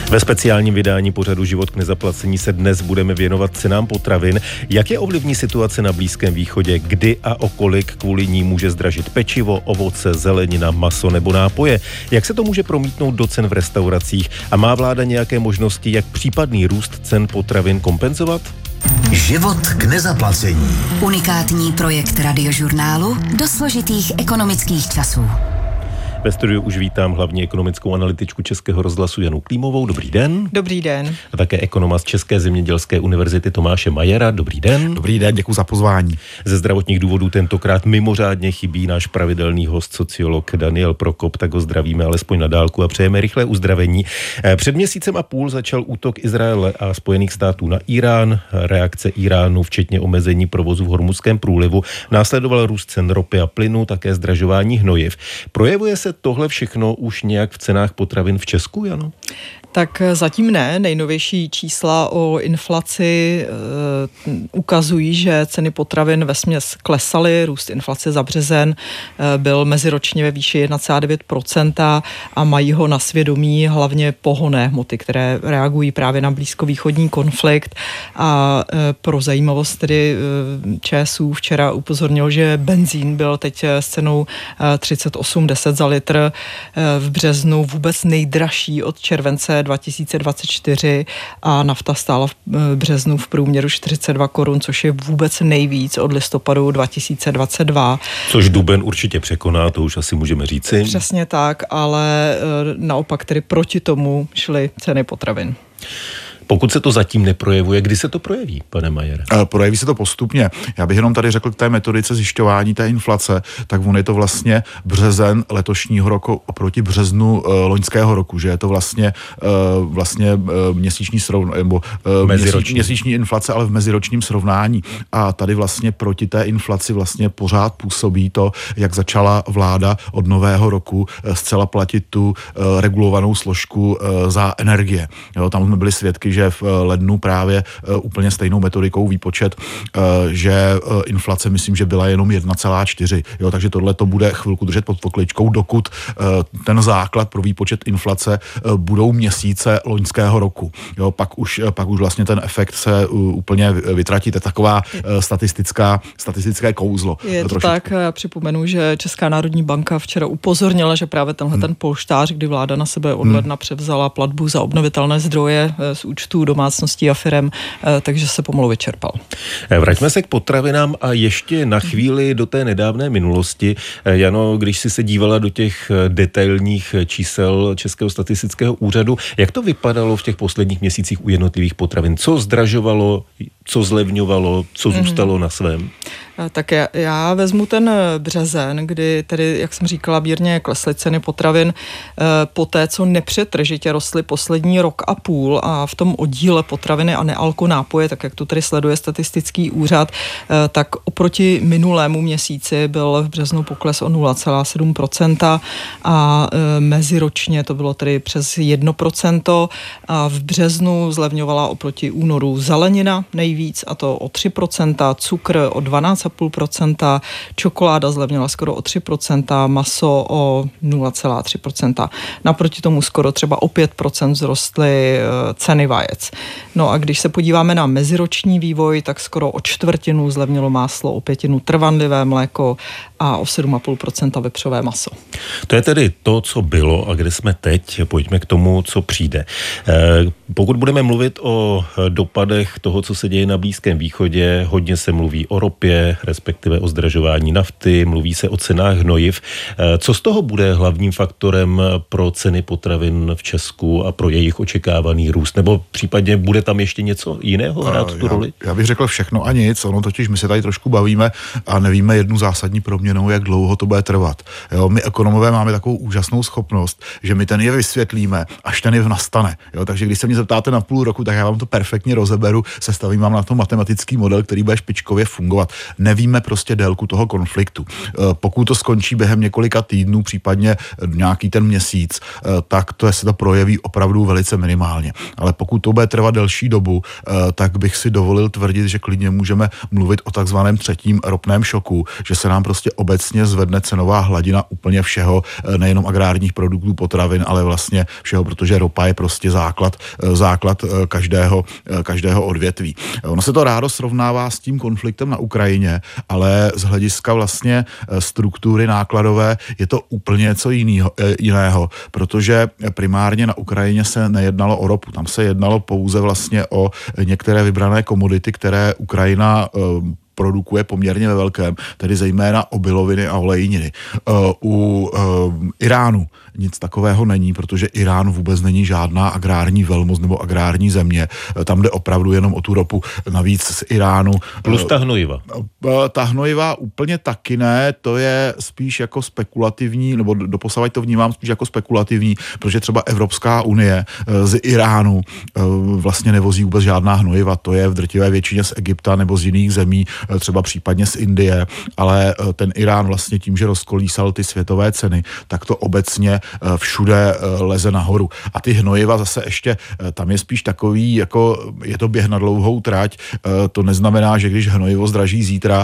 Ve speciálním vydání pořadu Život k nezaplacení se dnes budeme věnovat cenám potravin. Jak je ovlivní situace na Blízkém východě, kdy a o kolik kvůli ní může zdražit pečivo, ovoce, zelenina, maso nebo nápoje? Jak se to může promítnout do cen v restauracích? A má vláda nějaké možnosti, jak případný růst cen potravin kompenzovat? Život k nezaplacení. Unikátní projekt Radiožurnálu do složitých ekonomických časů. Ve studiu už vítám hlavní ekonomickou analytičku Českého rozhlasu Janu Klímovou. Dobrý den. Dobrý den. A také ekonoma z České zemědělské univerzity Tomáše Majera. Dobrý den. Dobrý den, děkuji za pozvání. Ze zdravotních důvodů tentokrát mimořádně chybí náš pravidelný host, sociolog Daniel Prokop, tak ho zdravíme alespoň na dálku a přejeme rychlé uzdravení. Před měsícem a půl začal útok Izraele a Spojených států na Irán. Reakce Iránu, včetně omezení provozu v Hormuzském průlivu, následoval růst cen ropy a plynu, také zdražování hnojiv. Projevuje se tohle všechno už nějak v cenách potravin v Česku, Jano? Tak zatím ne. Nejnovější čísla o inflaci ukazují, že ceny potravin vesměs klesaly. Růst inflace za březen byl meziročně ve výši 1,9% a mají ho na svědomí hlavně pohonné hmoty, které reagují právě na blízkovýchodní konflikt. A pro zajímavost tedy ČSÚ včera upozornil, že benzín byl teď s cenou 38,10 za litr v březnu vůbec nejdražší od července 2024 a nafta stála v březnu v průměru 42 korun, což je vůbec nejvíc od listopadu 2022. Což duben určitě překoná, to už asi můžeme říci. Přesně tak, ale naopak tedy proti tomu šly ceny potravin. Pokud se to zatím neprojevuje, kdy se to projeví, pane Majere? Projeví se to postupně. Já bych jenom tady řekl k té metodice zjišťování té inflace, tak on je to vlastně březen letošního roku oproti březnu loňského roku, že je to vlastně měsíční měsíční inflace, ale v meziročním srovnání. A tady vlastně proti té inflaci vlastně pořád působí to, jak začala vláda od nového roku zcela platit tu regulovanou složku za energie. Jo, tam jsme byli svědky, že v lednu právě úplně stejnou metodikou výpočet, že inflace, myslím, že byla jenom 1,4. Jo, takže tohle to bude chvilku držet pod pokličkou, dokud ten základ pro výpočet inflace budou měsíce loňského roku. Jo, pak už vlastně ten efekt se úplně vytratí. To je taková statistické kouzlo. Je to tak, já připomenu, že Česká národní banka včera upozornila, že právě ten polštář, kdy vláda na sebe od ledna převzala platbu za obnovitelné zdroje z účtu domácností a firem, takže se pomalu vyčerpal. Vraťme se k potravinám a ještě na chvíli do té nedávné minulosti. Jano, když jsi se dívala do těch detailních čísel Českého statistického úřadu, jak to vypadalo v těch posledních měsících u jednotlivých potravin? Co zdražovalo, co zlevňovalo, co zůstalo na svém? Tak já vezmu ten březen, kdy tedy, jak jsem říkala, mírně klesly ceny potravin po té, co nepřetržitě rostly poslední rok a půl a v tom oddíle potraviny a nealko nápoje, tak jak to tedy sleduje statistický úřad, tak oproti minulému měsíci byl v březnu pokles o 0,7% a meziročně to bylo tedy přes 1% a v březnu zlevňovala oproti únoru zelenina nejvíc a to o 3%, cukr o 12,5%, čokoláda zlevnila skoro o 3%, maso o 0,3%. Naproti tomu skoro třeba o 5% vzrostly ceny vajec. No a když se podíváme na meziroční vývoj, tak skoro o 1/4 zlevnilo máslo, o 1/5 trvanlivé mléko a o 7,5% vepřové maso. To je tedy to, co bylo a kde jsme teď. Pojďme k tomu, co přijde. Pokud budeme mluvit o dopadech toho, co se děje na Blízkém východě, hodně se mluví o ropě, respektive o zdražování nafty, mluví se o cenách hnojiv. Co z toho bude hlavním faktorem pro ceny potravin v Česku a pro jejich očekávaný růst? Nebo případně bude tam ještě něco jiného hrát tu roli? Já bych řekl všechno a nic. Ono totiž my se tady trošku bavíme a nevíme jednu zásadní proměnou, jak dlouho to bude trvat. Jo, my ekonomové máme takovou úžasnou schopnost, že my ten jev vysvětlíme, až ten jev nastane. Jo, takže když se mě zeptáte na půl roku, tak já vám to perfektně rozeberu, sestavím vám na to matematický model, který bude špičkově fungovat. Nevíme prostě délku toho konfliktu. Pokud to skončí během několika týdnů, případně nějaký ten měsíc, tak se to projeví opravdu velice minimálně. Ale pokud to bude trvat delší dobu, tak bych si dovolil tvrdit, že klidně můžeme mluvit o takzvaném třetím ropném šoku, že se nám prostě obecně zvedne cenová hladina úplně všeho, nejenom agrárních produktů, potravin, ale vlastně všeho, protože ropa je prostě základ každého odvětví. Ono se to rádo srovnává s tím konfliktem na Ukrajině, ale z hlediska vlastně struktury nákladové je to úplně něco jiného, protože primárně na Ukrajině se nejednalo o ropu, tam se jednalo pouze vlastně o některé vybrané komodity, které Ukrajina produkuje poměrně ve velkém, tedy zejména obiloviny a olejniny. U Iránu nic takového není, protože Irán vůbec není žádná agrární velmoc nebo agrární země. Tam jde opravdu jenom o tu ropu. Navíc z Iránu... Plus ta hnojiva. Ta hnojiva úplně taky ne, to je spíš jako spekulativní, nebo doposavad to vnímám spíš jako spekulativní, protože třeba Evropská unie z Iránu vlastně nevozí vůbec žádná hnojiva, to je v drtivé většině z Egypta nebo z jiných zemí, třeba případně z Indie, ale ten Irán vlastně tím, že rozkolísal ty světové ceny, tak to obecně všude leze nahoru. A ty hnojiva zase ještě, tam je spíš takový, jako je to běh na dlouhou trať, to neznamená, že když hnojivo zdraží zítra,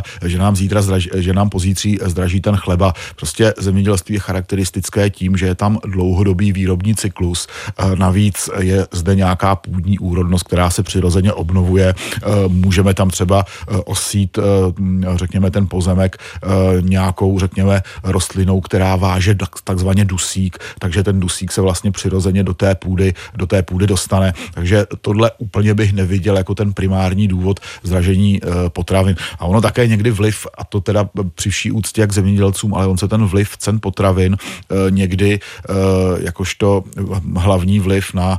že nám pozítří zdraží ten chleba. Prostě zemědělství je charakteristické tím, že je tam dlouhodobý výrobní cyklus. Navíc je zde nějaká půdní úrodnost, která se přirozeně obnovuje. Můžeme tam třeba osít, řekněme, ten pozemek nějakou, řekněme, rostlinou, která váže takzvaně dusík, takže ten dusík se vlastně přirozeně do té půdy dostane. Takže tohle úplně bych neviděl jako ten primární důvod zdražení potravin. A ono také někdy vliv, a to teda při vší úctě k zemědělcům, ale on se ten vliv cen potravin někdy jakožto hlavní vliv na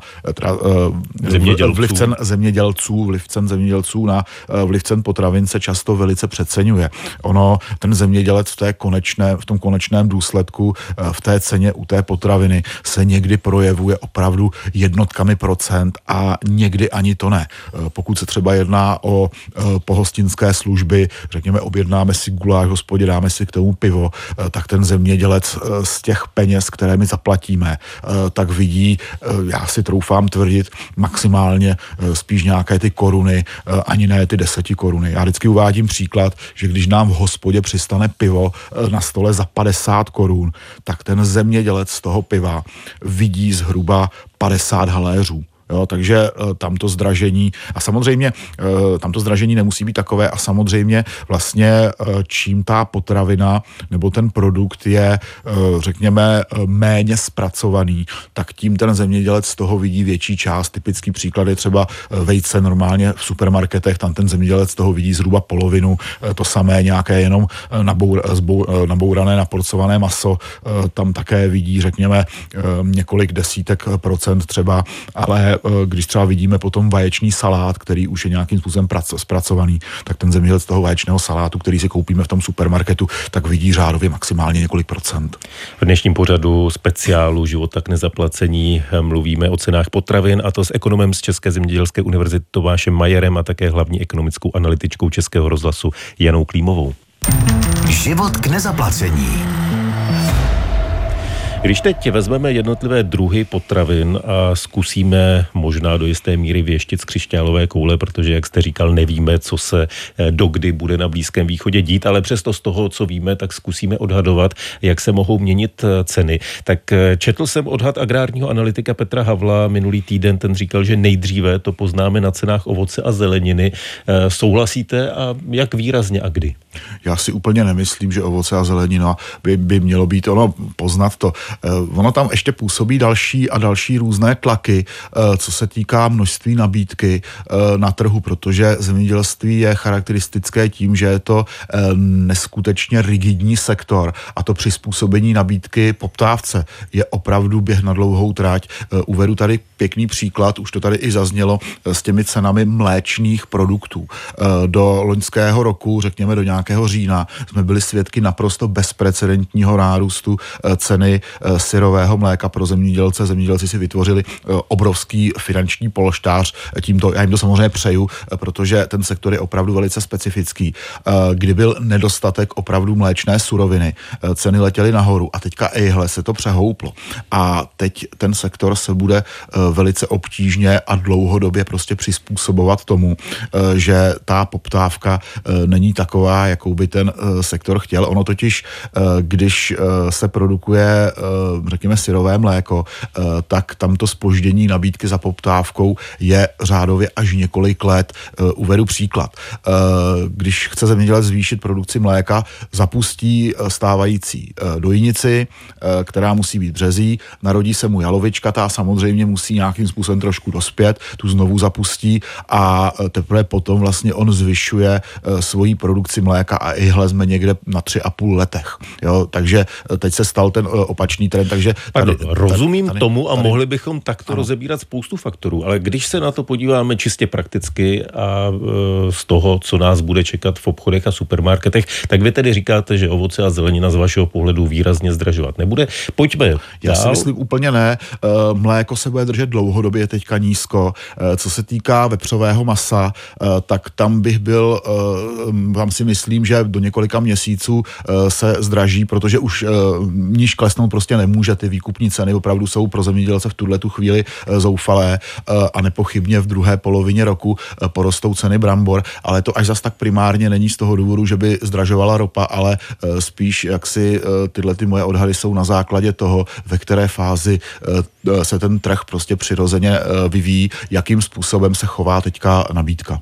vliv cen zemědělců na vliv cen potravin se často velice přeceňuje. Ono, ten zemědělec v tom konečném důsledku v té ceně u té potraviny se někdy projevuje opravdu jednotkami procent a někdy ani to ne. Pokud se třeba jedná o pohostinské služby, řekněme, objednáme si guláš v hospodě, dáme si k tomu pivo, tak ten zemědělec z těch peněz, které my zaplatíme, tak vidí, já si troufám tvrdit, maximálně spíš nějaké ty koruny, ani ne ty 10 koruny. Já vždycky uvádím příklad, že když nám v hospodě přistane pivo na stole za 50 korun, tak ten zemědělec z toho piva vidí zhruba 50 haléřů. Jo, takže tam to zdražení a samozřejmě tam to zdražení nemusí být takové a samozřejmě vlastně čím ta potravina nebo ten produkt je, řekněme, méně zpracovaný, tak tím ten zemědělec z toho vidí větší část. Typický příklad je třeba vejce normálně v supermarketech, tam ten zemědělec z toho vidí zhruba polovinu, to samé nějaké jenom nabourané, naporcované maso, tam také vidí, řekněme, několik desítek procent třeba, ale když třeba vidíme potom vaječný salát, který už je nějakým způsobem zpracovaný, tak ten zemědělec toho vaječného salátu, který si koupíme v tom supermarketu, tak vidí řádově maximálně několik procent. V dnešním pořadu speciálu Života k nezaplacení mluvíme o cenách potravin, a to s ekonomem z České zemědělské univerzity Tomášem Majerem a také hlavní ekonomickou analytičkou Českého rozhlasu Janou Klímovou. Život k nezaplacení. Když teď vezmeme jednotlivé druhy potravin a zkusíme možná do jisté míry věštit z křišťálové koule, protože, jak jste říkal, nevíme, co se dokdy bude na Blízkém východě dít, ale přesto z toho, co víme, tak zkusíme odhadovat, jak se mohou měnit ceny. Tak četl jsem odhad agrárního analytika Petra Havla minulý týden, ten říkal, že nejdříve to poznáme na cenách ovoce a zeleniny. Souhlasíte a jak výrazně a kdy? Já si úplně nemyslím, že ovoce a zelenina by mělo být poznat to. Ono tam ještě působí další různé tlaky, co se týká množství nabídky na trhu, protože zemědělství je charakteristické tím, že je to neskutečně rigidní sektor a to přizpůsobení nabídky poptávce je opravdu běh na dlouhou trať. Uvedu tady pěkný příklad, už to tady i zaznělo, s těmi cenami mléčných produktů. Do loňského roku, řekněme do nějakého října, jsme byli svědky naprosto bezprecedentního nárůstu ceny syrového mléka pro zemědělce. Zemědělci si vytvořili obrovský finanční polštář. Tímto já jim to samozřejmě přeju, protože ten sektor je opravdu velice specifický. Kdy byl nedostatek opravdu mléčné suroviny, ceny letěly nahoru a teďka se to přehouplo. A teď ten sektor se bude velice obtížně a dlouhodobě prostě přizpůsobovat tomu, že ta poptávka není taková, jakou by ten sektor chtěl. Ono totiž, když se produkuje, řekněme, syrové mléko, tak tam to zpoždění nabídky za poptávkou je řádově až několik let. Uvedu příklad. Když chce zemědělec zvýšit produkci mléka, zapustí stávající dojnici, která musí být březí, narodí se mu jalovička, ta samozřejmě musí nějakým způsobem trošku dospět, tu znovu zapustí a teprve potom vlastně on zvyšuje svoji produkci mléka a jsme někde na 3,5 letech. Jo, takže teď se stal ten opačný trend, takže rozumím tomu a mohli bychom takto rozebírat spoustu faktorů, ale když se na to podíváme čistě prakticky a z toho, co nás bude čekat v obchodech a supermarketech, tak vy tedy říkáte, že ovoce a zelenina z vašeho pohledu výrazně zdražovat nebude. Pojďme dál. Já si myslím úplně ne. Mléko se bude držet dlouhodobě teďka nízko. Co se týká vepřového masa, tak tam bych byl, tam si myslím, že do několika měsíců se zdraží, protože už níž klesnout prostě nemůže. Ty výkupní ceny opravdu jsou pro zemědělce v tuhletu chvíli zoufalé a nepochybně v druhé polovině roku porostou ceny brambor, ale to až zas tak primárně není z toho důvodu, že by zdražovala ropa, ale spíš jaksi tyhle ty moje odhady jsou na základě toho, ve které fázi se ten trh prostě přirozeně vyvíjí, jakým způsobem se chová teďka nabídka.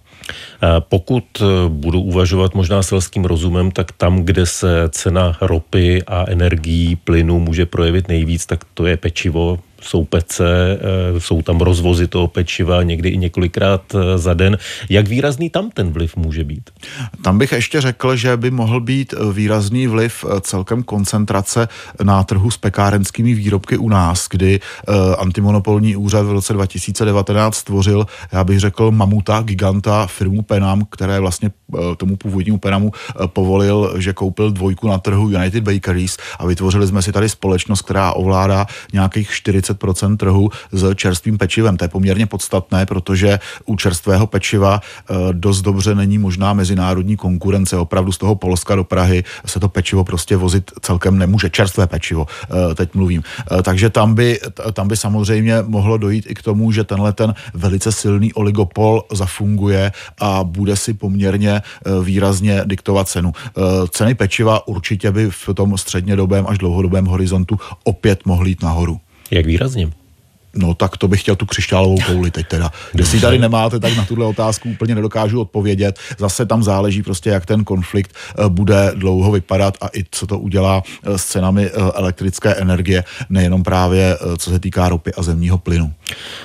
Pokud budu uvažovat možná selským rozumem, tak tam, kde se cena ropy a energií, plynu může projevit nejvíc, tak to je pečivo. Jsou pece, jsou tam rozvozy toho pečiva, někdy i několikrát za den. Jak výrazný tam ten vliv může být? Tam bych ještě řekl, že by mohl být výrazný vliv celkem koncentrace na trhu s pekárenskými výrobky u nás, kdy antimonopolní úřad v roce 2019 stvořil, já bych řekl, mamuta, giganta, firmu Penam, které vlastně tomu původnímu Penamu povolil, že koupil 2 na trhu United Bakeries a vytvořili jsme si tady společnost, která ovládá nějakých 40% trhu s čerstvým pečivem. To je poměrně podstatné, protože u čerstvého pečiva dost dobře není možná mezinárodní konkurence. Opravdu z toho Polska do Prahy se to pečivo prostě vozit celkem nemůže. Čerstvé pečivo, teď mluvím. Takže tam by samozřejmě mohlo dojít i k tomu, že tenhle ten velice silný oligopol zafunguje a bude si poměrně výrazně diktovat cenu. Ceny pečiva určitě by v tom střednědobém až dlouhodobém horizontu opět mohly jít nahoru. Jak výrazně? No tak to bych chtěl tu křišťálovou kouli teď teda. Jestli tady nemáte, tak na tuhle otázku úplně nedokážu odpovědět. Zase tam záleží prostě, jak ten konflikt bude dlouho vypadat a i co to udělá s cenami elektrické energie, nejenom právě co se týká ropy a zemního plynu.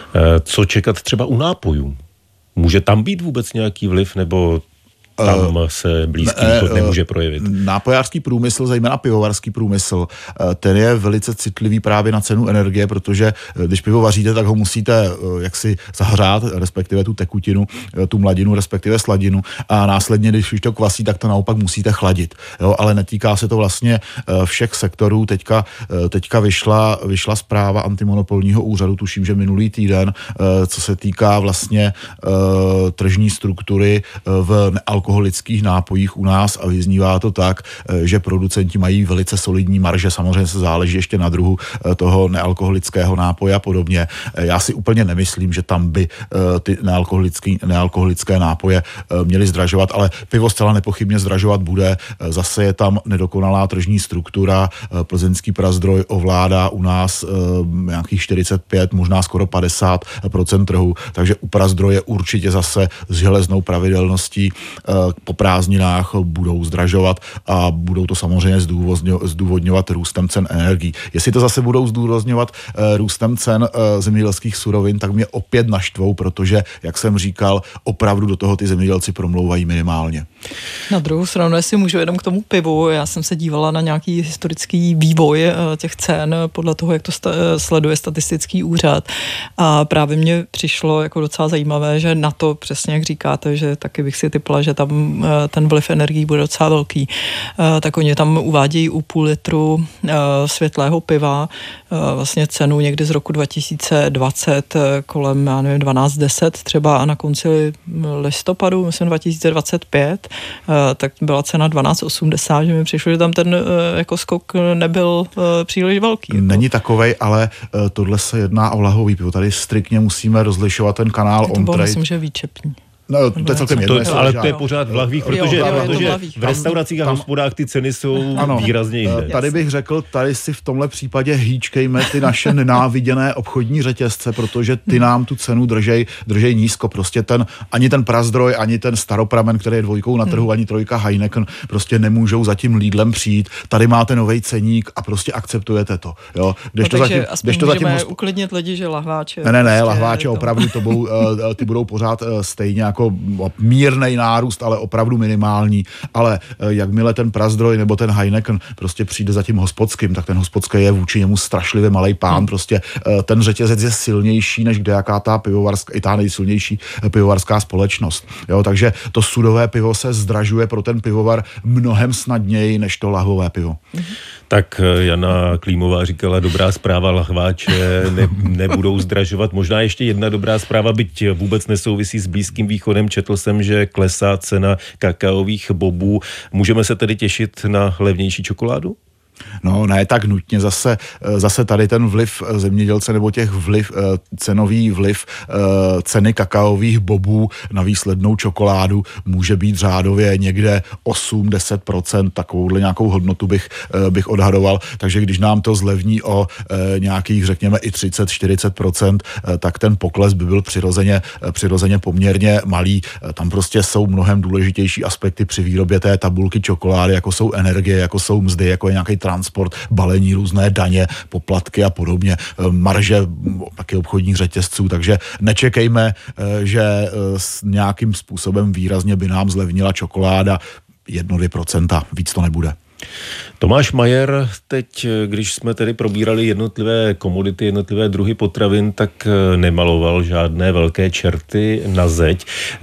Co čekat třeba u nápojů? Může tam být vůbec nějaký vliv, nebo tam se Blízký východ nemůže projevit? Nápojářský průmysl, zejména pivovarský průmysl, ten je velice citlivý právě na cenu energie, protože když pivo vaříte, tak ho musíte jaksi zahřát, respektive tu tekutinu, tu mladinu, respektive sladinu a následně, když už to kvasí, tak to naopak musíte chladit. Jo, ale netýká se to vlastně všech sektorů. Teďka vyšla zpráva antimonopolního úřadu, tuším, že minulý týden, co se týká vlastně tržní struktury v alkoholických nápojích u nás a vyznívá to tak, že producenti mají velice solidní marže, samozřejmě se záleží ještě na druhu toho nealkoholického nápoje a podobně. Já si úplně nemyslím, že tam by ty nealkoholické nápoje měly zdražovat, ale pivo zcela nepochybně zdražovat bude. Zase je tam nedokonalá tržní struktura. Plzeňský Prazdroj ovládá u nás nějakých 45, možná skoro 50% trhu, takže u Prazdroje určitě zase s železnou pravidelností po prázdninách budou zdražovat a budou to samozřejmě zdůvodňovat růstem cen energií. Jestli to zase budou zdůrazňovat růstem cen zemědělských surovin, tak mě opět naštvou, protože, jak jsem říkal, opravdu do toho ty zemědělci promlouvají minimálně. Na druhou stranu, jestli můžu jenom k tomu pivu, já jsem se dívala na nějaký historický vývoj těch cen podle toho, jak to sleduje statistický úřad a právě mě přišlo jako docela zajímavé, že na to přesně jak říkáte, že taky bych si tipla, že tam ten vliv energií bude docela velký, tak oni tam uvádějí u půl litru světlého piva vlastně cenu někdy z roku 2020 kolem, já nevím, 12-10 třeba a na konci listopadu, myslím 2025, tak byla cena 12,80, že mi přišlo, že tam ten jako skok nebyl příliš velký. Není takovej, ale tohle se jedná o lahvový pivo. Tady striktně musíme rozlišovat ten kanál on-trade. To bylo, myslím, že výčepní. No, to je celkem jedno. Ale to je pořád v lahvích, protože v restauracích a hospodách ty ceny jsou výrazně jinde. Tady bych řekl, tady si v tomhle případě hýčkejme ty naše nenáviděné obchodní řetězce, protože ty nám tu cenu držej nízko. Prostě ani ten Prazdroj, ani ten Staropramen, který je 2 na trhu, ani 3 Heineken, prostě nemůžou za tím Lidlem přijít. Tady máte novej ceník a prostě akceptujete to. Jo? Takže můžeme uklidnit lidi, že lahváče... Ne, lahváče opravdu ty budou pořád stejně jako mírnej nárůst, ale opravdu minimální, ale jakmile ten Prazdroj nebo ten Heineken prostě přijde za tím hospodským, tak ten hospodský je vůči němu strašlivě malej pán, prostě ten řetězec je silnější než kdejaká ta pivovarská, i ta nejsilnější pivovarská společnost. Jo, takže to sudové pivo se zdražuje pro ten pivovar mnohem snadněji než to lahvové pivo. Tak Jana Klímová říkala, dobrá zpráva, lahváče nebudou zdražovat. Možná ještě jedna dobrá zpráva, byť vůbec nesouvisí s Blízkým východem. Četl jsem, že klesá cena kakaových bobů. Můžeme se tedy těšit na levnější čokoládu? No, ne tak nutně. Zase tady ten vliv zemědělce nebo cenový vliv ceny kakaových bobů na výslednou čokoládu může být řádově někde 8-10%, takovouhle nějakou hodnotu bych odhadoval. Takže když nám to zlevní o nějakých, řekněme, i 30-40%, tak ten pokles by byl přirozeně poměrně malý. Tam prostě jsou mnohem důležitější aspekty při výrobě té tabulky čokolády, jako jsou energie, jako jsou mzdy, jako je nějaký transport, balení, různé daně, poplatky a podobně, marže taky obchodních řetězců, takže nečekejme, že nějakým způsobem výrazně by nám zlevnila čokoláda 1-2%, víc to nebude. Tomáš Majer, teď, když jsme tedy probírali jednotlivé komodity, jednotlivé druhy potravin, tak nemaloval žádné velké čerty na zeď.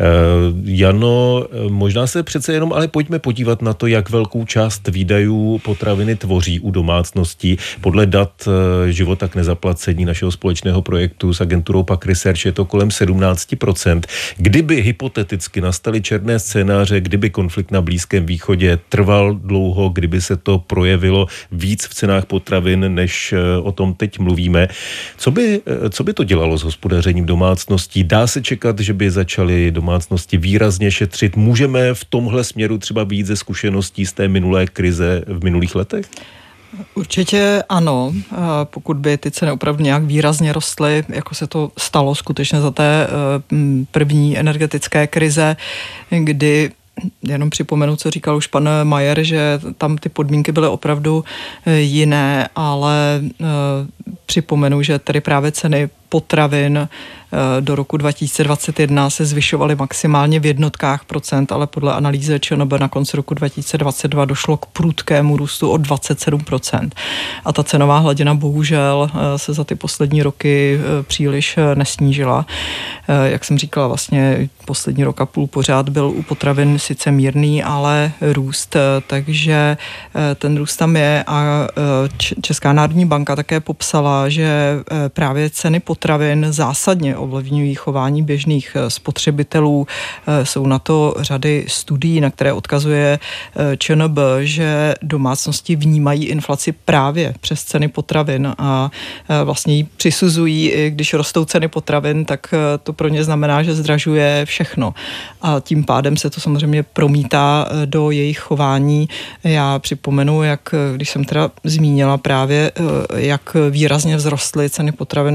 Jano, možná se přece jenom, ale pojďme podívat na to, jak velkou část výdajů potraviny tvoří u domácností. Podle dat Života k nezaplacení našeho společného projektu s agenturou PAQ Research je to kolem 17%. Kdyby hypoteticky nastaly černé scénáře, kdyby konflikt na Blízkém východě trval dlouho, kdyby se to projevilo víc v cenách potravin, než o tom teď mluvíme. Co by to dělalo s hospodařením domácností? Dá se čekat, že by začaly domácnosti výrazně šetřit? Můžeme v tomhle směru třeba být ze zkušeností z té minulé krize v minulých letech? Určitě ano, pokud by ty ceny opravdu nějak výrazně rostly, jako se to stalo skutečně za té první energetické krize, kdy jenom připomenu, co říkal už pan Majer, že tam ty podmínky byly opravdu jiné, ale připomenu, že tedy právě ceny potravin do roku 2021 se zvyšovaly maximálně v jednotkách procent, ale podle analýzy ČNB na konci roku 2022 došlo k prudkému růstu o 27%. A ta cenová hladina bohužel se za ty poslední roky příliš nesnížila. Jak jsem říkala, vlastně poslední rok a půl pořád byl u potravin sice mírný, ale růst, takže ten růst tam je a Česká národní banka také popsala, že právě ceny potravin zásadně ovlivňují chování běžných spotřebitelů. Jsou na to řady studií, na které odkazuje ČNB, že domácnosti vnímají inflaci právě přes ceny potravin a vlastně ji přisuzují, i když rostou ceny potravin, tak to pro ně znamená, že zdražuje všechno. A tím pádem se to samozřejmě promítá do jejich chování. Já připomenu, když jsem teda zmínila právě, jak výrazně vzrostly ceny potravin v minulém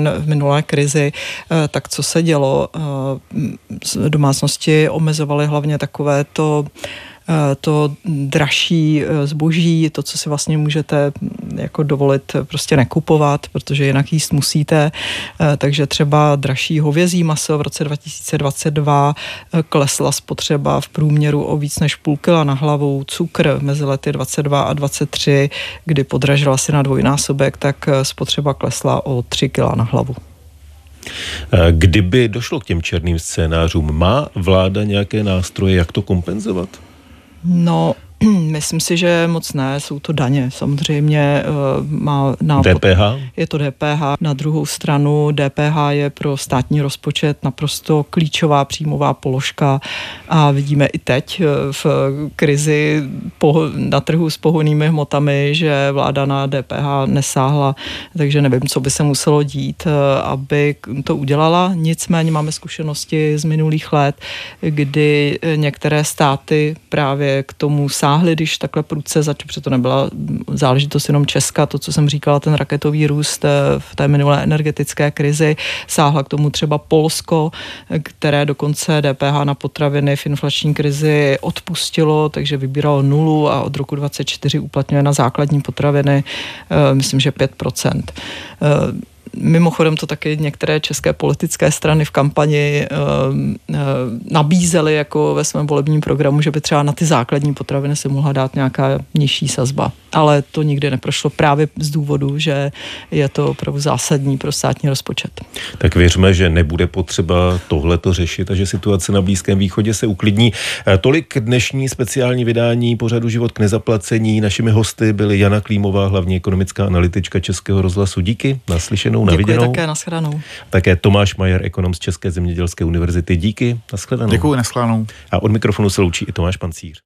minulé krizi, tak co se dělo? Domácnosti omezovaly hlavně takové to dražší zboží, to, co si vlastně můžete jako dovolit prostě nekupovat, protože jinak jíst musíte. Takže třeba dražší hovězí maso v roce 2022 klesla spotřeba v průměru o víc než půl kila na hlavu. Cukr mezi lety 22 a 23, kdy podražila si na dvojnásobek, tak spotřeba klesla o 3 kila na hlavu. Kdyby došlo k těm černým scénářům, má vláda nějaké nástroje, jak to kompenzovat? No, myslím si, že moc ne, jsou to daně. Samozřejmě DPH? Je to DPH. Na druhou stranu DPH je pro státní rozpočet naprosto klíčová příjmová položka a vidíme i teď v krizi na trhu s pohonnými hmotami, že vláda na DPH nesáhla, takže nevím, co by se muselo dít, aby to udělala. Nicméně máme zkušenosti z minulých let, kdy některé státy právě k tomu sáhly, když takhle prudce protože to nebyla záležitost jenom Česka, to, co jsem říkala, ten raketový růst v té minulé energetické krizi, sáhla k tomu třeba Polsko, které dokonce DPH na potraviny v inflační krizi odpustilo, takže vybíralo 0 a od roku 2024 uplatňuje na základní potraviny, myslím, že 5%. Mimochodem to taky některé české politické strany v kampani nabízely jako ve svém volebním programu, že by třeba na ty základní potraviny se mohla dát nějaká nižší sazba. Ale to nikdy neprošlo právě z důvodu, že je to opravdu zásadní pro státní rozpočet. Tak věřme, že nebude potřeba tohleto řešit a že situace na Blízkém východě se uklidní. Tolik dnešní speciální vydání pořadu Život k nezaplacení. Našimi hosty byly Jana Klímová, hlavní ekonomická analytička Českého rozhlasu. Díky, naslyšenou, na viděnou. Děkuji také, nashledanou. Také Tomáš Majer, ekonom z České zemědělské univerzity. Díky, nashledanou. Děkuji, nashledanou. A od mikrofonu se loučí i Tomáš Pancíř.